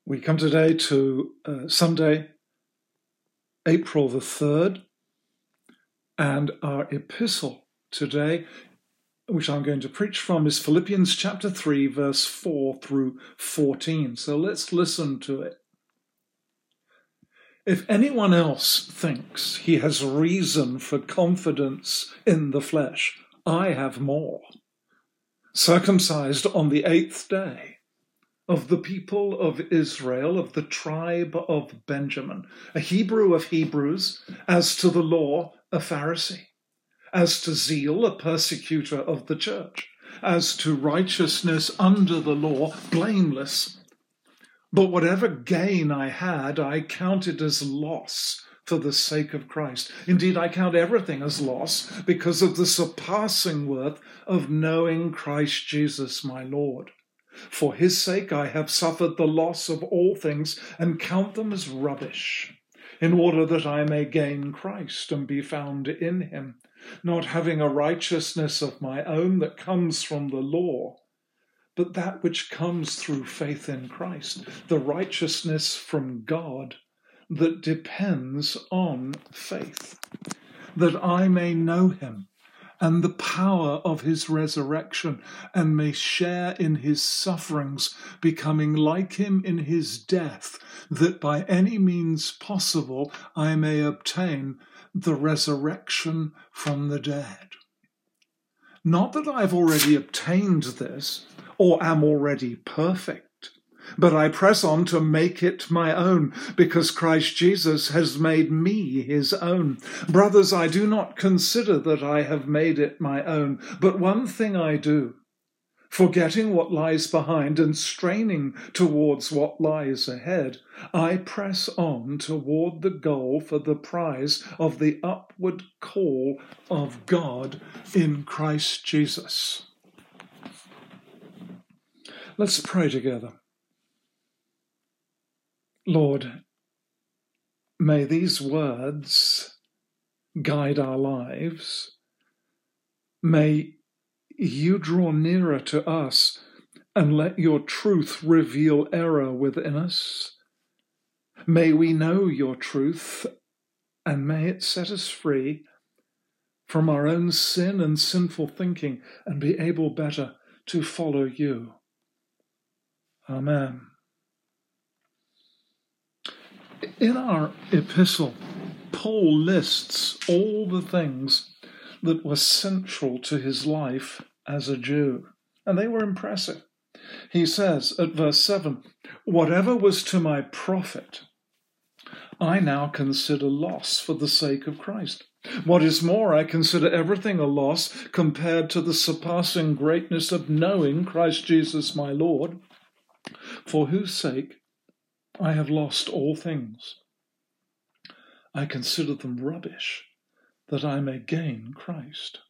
We come today to Sunday, April the 3rd, and our epistle today, which I'm going to preach from, is Philippians chapter 3, verse 4 through 14. So let's listen to it. If anyone else thinks he has reason for confidence in the flesh, I have more. Circumcised on the 8th day, of the people of Israel, of the tribe of Benjamin, a Hebrew of Hebrews, as to the law, a Pharisee, as to zeal, a persecutor of the church, as to righteousness under the law, blameless. But whatever gain I had, I counted as loss for the sake of Christ. Indeed, I count everything as loss because of the surpassing worth of knowing Christ Jesus my Lord. For his sake I have suffered the loss of all things and count them as rubbish, in order that I may gain Christ and be found in him, not having a righteousness of my own that comes from the law, but that which comes through faith in Christ, the righteousness from God that depends on faith, that I may know him and the power of his resurrection, and may share in his sufferings, becoming like him in his death, that by any means possible I may obtain the resurrection from the dead. Not that I've already obtained this, or am already perfect, but I press on to make it my own, because Christ Jesus has made me his own. Brothers, I do not consider that I have made it my own, but one thing I do, forgetting what lies behind and straining towards what lies ahead, I press on toward the goal for the prize of the upward call of God in Christ Jesus. Let's pray together. Lord, may these words guide our lives. May you draw nearer to us and let your truth reveal error within us. May we know your truth and may it set us free from our own sin and sinful thinking and be able better to follow you. Amen. In our epistle, Paul lists all the things that were central to his life as a Jew, and they were impressive. He says at verse 7, "Whatever was to my profit, I now consider loss for the sake of Christ. What is more, I consider everything a loss compared to the surpassing greatness of knowing Christ Jesus my Lord, for whose sake I have lost all things. I consider them rubbish, that I may gain Christ."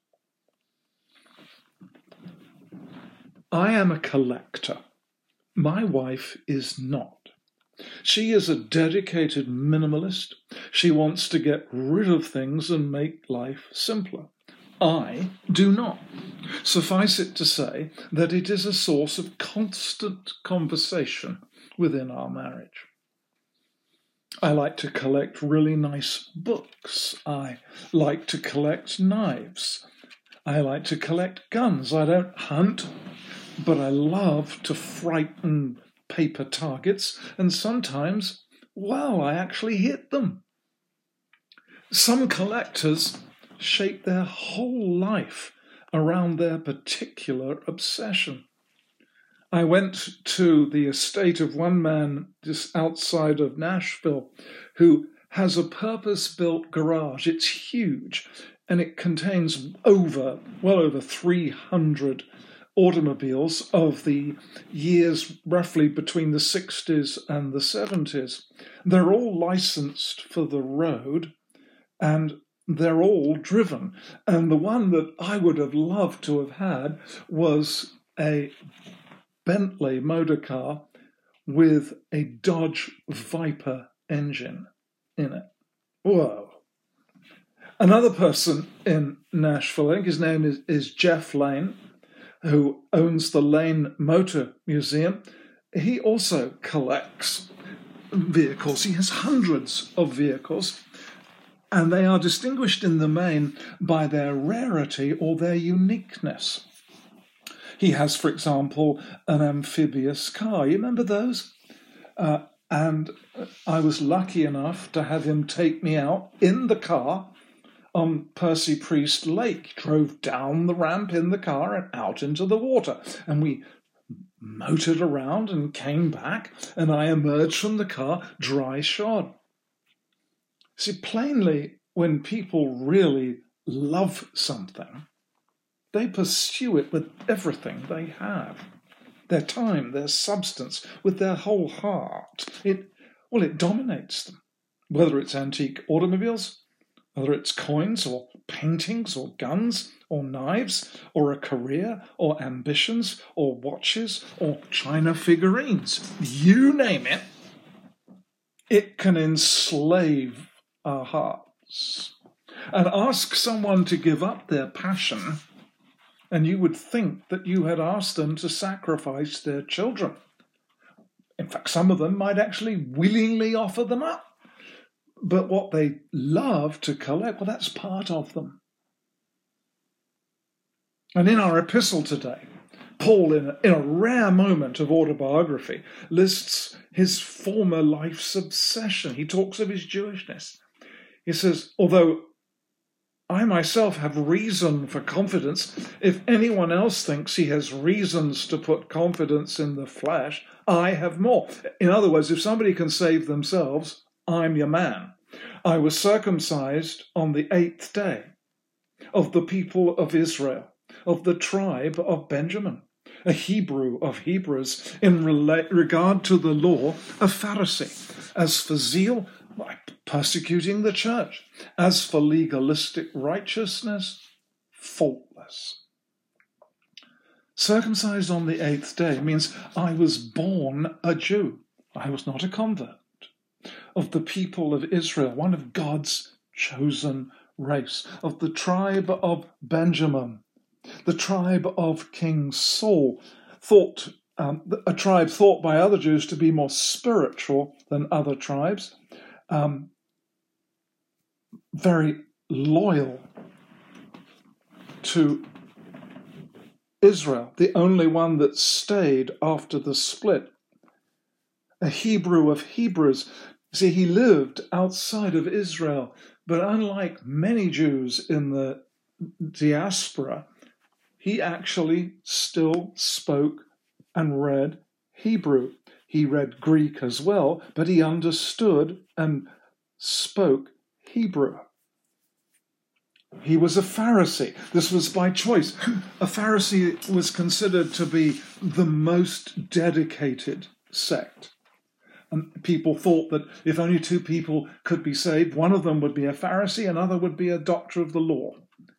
I am a collector. My wife is not. She is a dedicated minimalist. She wants to get rid of things and make life simpler. I do not. Suffice it to say that it is a source of constant conversation within our marriage. I like to collect really nice books. I like to collect knives. I like to collect guns. I don't hunt, but I love to frighten paper targets, and sometimes, I actually hit them. Some collectors shape their whole life around their particular obsession. I went to the estate of one man just outside of Nashville who has a purpose-built garage. It's huge, and it contains well over 300 automobiles of the years roughly between the 60s and the 70s. They're all licensed for the road, and they're all driven. And the one that I would have loved to have had was a Bentley motor car with a Dodge Viper engine in it. Whoa. Another person in Nashville, I think his name is Jeff Lane, who owns the Lane Motor Museum. he also collects vehicles. He has hundreds of vehicles, and they are distinguished in the main by their rarity or their uniqueness. He has, for example, an amphibious car. You remember those? And I was lucky enough to have him take me out in the car on Percy Priest Lake. He drove down the ramp in the car and out into the water. And we motored around and came back, and I emerged from the car dry shod. See, plainly, when people really love something, they pursue it with everything they have. Their time, their substance, with their whole heart. It dominates them. Whether it's antique automobiles, whether it's coins or paintings or guns or knives or a career or ambitions or watches or china figurines. You name it, it can enslave our hearts. And ask someone to give up their passion, and you would think that you had asked them to sacrifice their children. In fact, some of them might actually willingly offer them up. But what they love to collect, well, that's part of them. And in our epistle today, Paul, in a rare moment of autobiography, lists his former life's obsession. He talks of his Jewishness. He says, although I myself have reason for confidence, if anyone else thinks he has reasons to put confidence in the flesh, I have more. In other words, if somebody can save themselves, I'm your man. I was circumcised on the 8th day of the people of Israel, of the tribe of Benjamin, a Hebrew of Hebrews, in regard to the law, a Pharisee. As for zeal, persecuting the church. As for legalistic righteousness, faultless. Circumcised on the 8th day means I was born a Jew. I was not a convert. Of the people of Israel, one of God's chosen race. Of the tribe of Benjamin, the tribe of King Saul, a tribe thought by other Jews to be more spiritual than other tribes. Very loyal to Israel, the only one that stayed after the split. A Hebrew of Hebrews. See, he lived outside of Israel, but unlike many Jews in the diaspora, he actually still spoke and read Hebrew. He read Greek as well, but he understood and spoke Hebrew. He was a Pharisee. This was by choice. A Pharisee was considered to be the most dedicated sect. And people thought that if only two people could be saved, one of them would be a Pharisee, another would be a doctor of the law.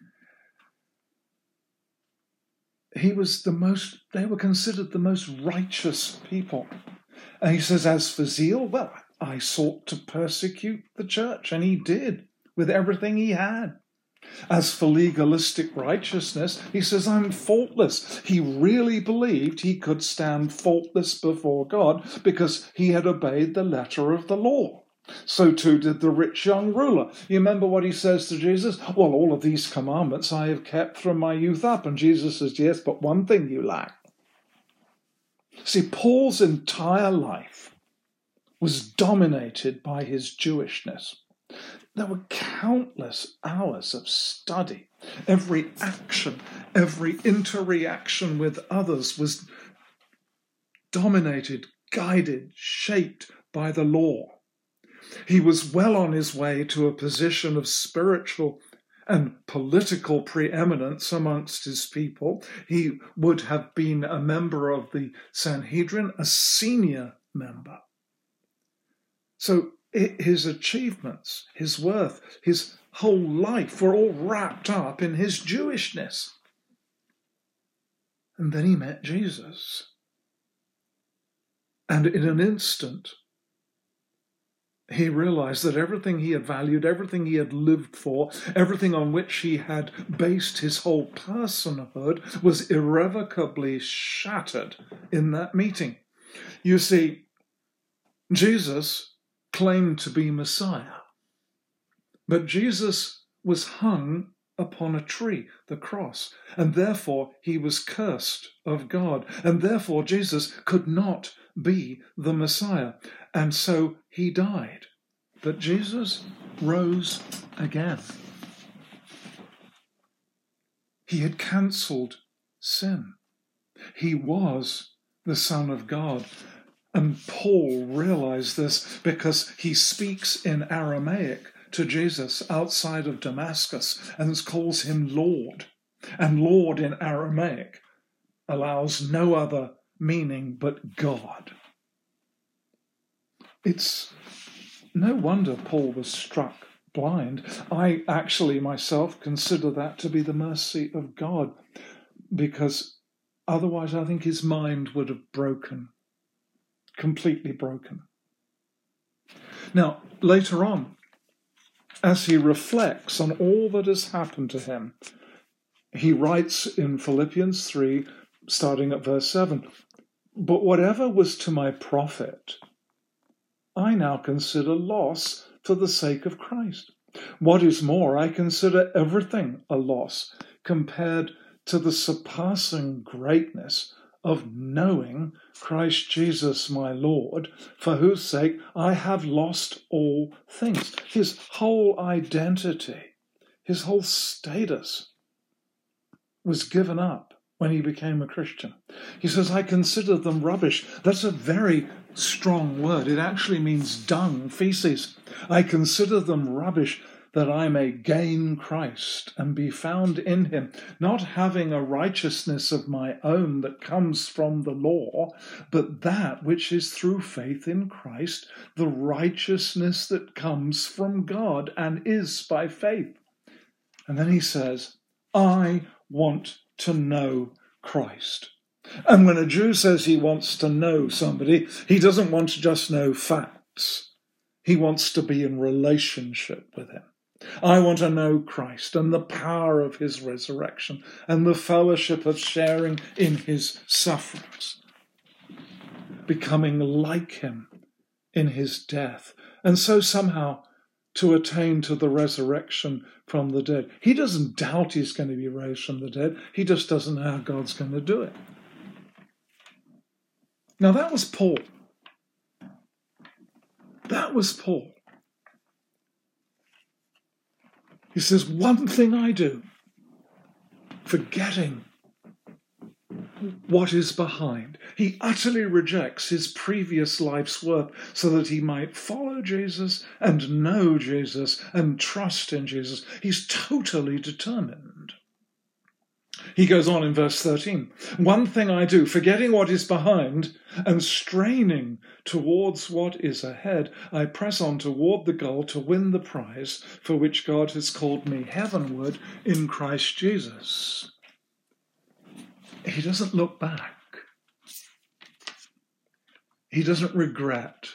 They were considered the most righteous people. And he says, as for zeal, well, I sought to persecute the church, and he did with everything he had. As for legalistic righteousness, he says, I'm faultless. He really believed he could stand faultless before God because he had obeyed the letter of the law. So too did the rich young ruler. You remember what he says to Jesus? Well, all of these commandments I have kept from my youth up. And Jesus says, yes, but one thing you lack. See, Paul's entire life was dominated by his Jewishness. There were countless hours of study. Every action, every interreaction with others was dominated, guided, shaped by the law. He was well on his way to a position of spiritual and political preeminence amongst his people. He would have been a member of the Sanhedrin, a senior member. So his achievements, his worth, his whole life were all wrapped up in his Jewishness. And then he met Jesus. And in an instant, he realized that everything he had valued, everything he had lived for, everything on which he had based his whole personhood was irrevocably shattered in that meeting. You see, Jesus claimed to be Messiah, but Jesus was hung upon a tree, the cross, and therefore he was cursed of God, and therefore Jesus could not be the Messiah, and so he died. But Jesus rose again. He had cancelled sin. He was the Son of God. And Paul realized this because he speaks in Aramaic to Jesus outside of Damascus and calls him Lord. And Lord in Aramaic allows no other meaning but God. It's no wonder Paul was struck blind. I actually myself consider that to be the mercy of God, because otherwise I think his mind would have broken, completely broken. Now, later on, as he reflects on all that has happened to him, he writes in Philippians 3, starting at verse 7, "But whatever was to my profit, I now consider loss for the sake of Christ. What is more, I consider everything a loss compared to the surpassing greatness of knowing Christ Jesus my Lord, for whose sake I have lost all things." His whole identity, his whole status was given up when he became a Christian. He says, "I consider them rubbish." That's a very strong word. It actually means dung, feces. "I consider them rubbish, that I may gain Christ and be found in him, not having a righteousness of my own that comes from the law, but that which is through faith in Christ, the righteousness that comes from God and is by faith." And then he says, "I want to know Christ." And when a Jew says he wants to know somebody, he doesn't want to just know facts. He wants to be in relationship with him. I want to know Christ and the power of his resurrection and the fellowship of sharing in his sufferings, becoming like him in his death, and so somehow to attain to the resurrection from the dead. He doesn't doubt he's going to be raised from the dead. He just doesn't know how God's going to do it. Now that was Paul. That was Paul. He says, "One thing I do, forgetting what is behind." He utterly rejects his previous life's work so that he might follow Jesus and know Jesus and trust in Jesus. He's totally determined. He goes on in verse 13, "One thing I do, forgetting what is behind and straining towards what is ahead, I press on toward the goal to win the prize for which God has called me heavenward in Christ Jesus." He doesn't look back. He doesn't regret.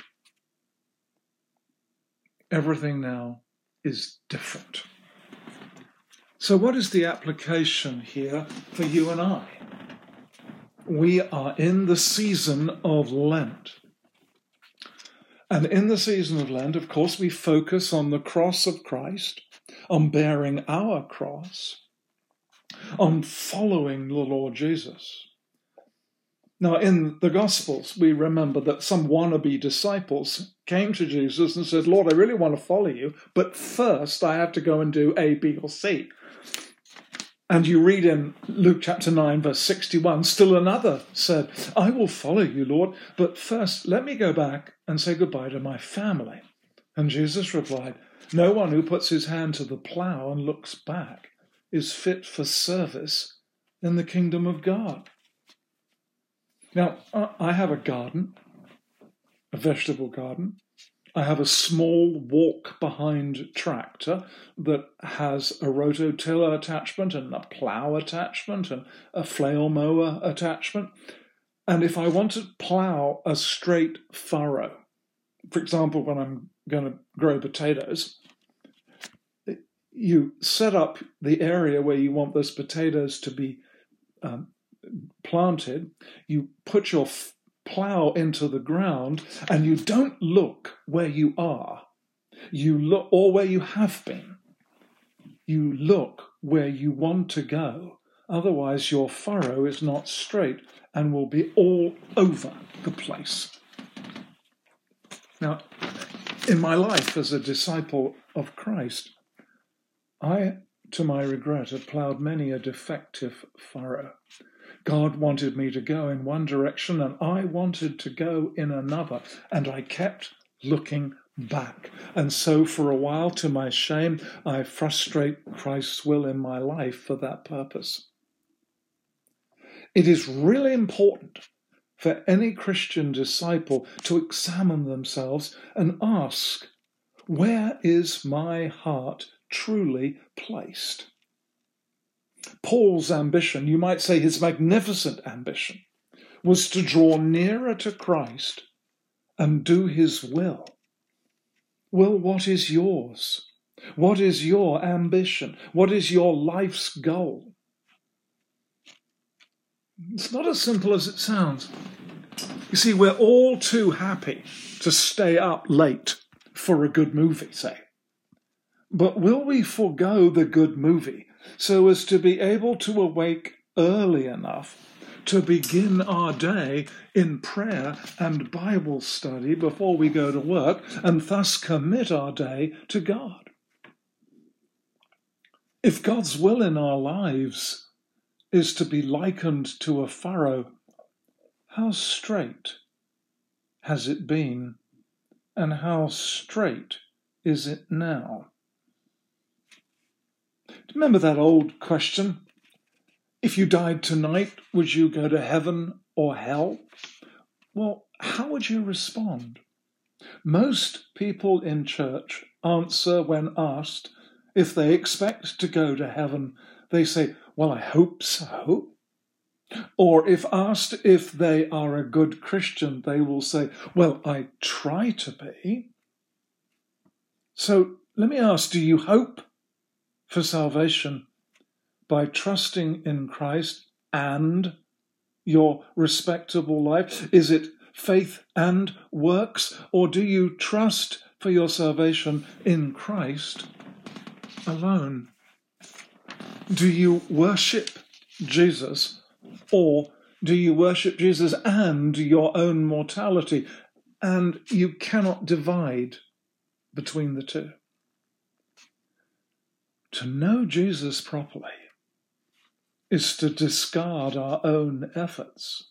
Everything now is different. So what is the application here for you and I? We are in the season of Lent. And in the season of Lent, of course, we focus on the cross of Christ, on bearing our cross, on following the Lord Jesus. Now, in the Gospels, we remember that some wannabe disciples came to Jesus and said, "Lord, I really want to follow you, but first I have to go and do A, B, or C." And you read in Luke chapter 9, verse 61, still another said, "I will follow you, Lord, but first let me go back and say goodbye to my family." And Jesus replied, "No one who puts his hand to the plough and looks back is fit for service in the kingdom of God." Now, I have a garden, a vegetable garden. I have a small walk-behind tractor that has a rototiller attachment and a plough attachment and a flail mower attachment. And if I want to plough a straight furrow, for example, when I'm going to grow potatoes, you set up the area where you want those potatoes to be planted. You put your plough into the ground and you don't look where you are, you look, or where you have been, you look where you want to go. Otherwise, your furrow is not straight and will be all over the place. Now, in my life as a disciple of Christ, I, to my regret, have ploughed many a defective furrow. God wanted me to go in one direction and I wanted to go in another, and I kept looking back. And so for a while, to my shame, I frustrate Christ's will in my life for that purpose. It is really important for any Christian disciple to examine themselves and ask, where is my heart truly placed? Paul's ambition, you might say his magnificent ambition, was to draw nearer to Christ and do his will. Well, what is yours? What is your ambition? What is your life's goal? It's not as simple as it sounds. You see, we're all too happy to stay up late for a good movie, say. But will we forego the good movie so as to be able to awake early enough to begin our day in prayer and Bible study before we go to work, and thus commit our day to God? If God's will in our lives is to be likened to a furrow, how straight has it been, and how straight is it now? Remember that old question? If you died tonight, would you go to heaven or hell? Well, how would you respond? Most people in church answer when asked if they expect to go to heaven. They say, well, I hope so. Or if asked if they are a good Christian, they will say, well, I try to be. So let me ask, do you hope for salvation by trusting in Christ and your respectable life? Is it faith and works, or do you trust for your salvation in Christ alone? Do you worship Jesus, or do you worship Jesus and your own mortality, and you cannot divide between the two? To know Jesus properly is to discard our own efforts.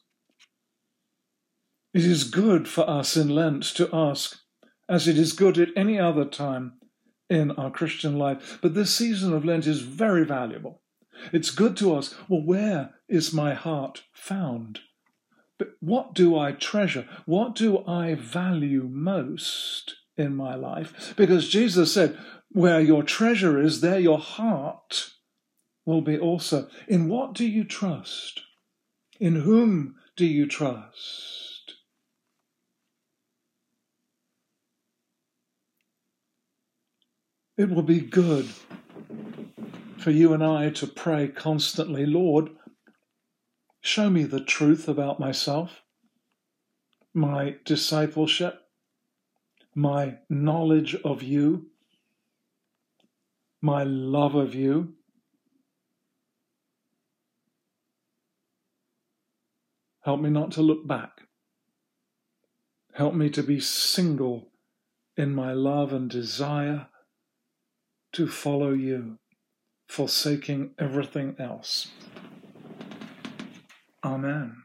It is good for us in Lent to ask, as it is good at any other time in our Christian life, but this season of Lent is very valuable. It's good to ask, well, where is my heart found? But what do I treasure? What do I value most in my life? Because Jesus said, where your treasure is, there your heart will be also. In what do you trust? In whom do you trust? It will be good for you and I to pray constantly, Lord, show me the truth about myself, my discipleship, my knowledge of you, my love of you. Help me not to look back. Help me to be single in my love and desire to follow you, forsaking everything else. Amen.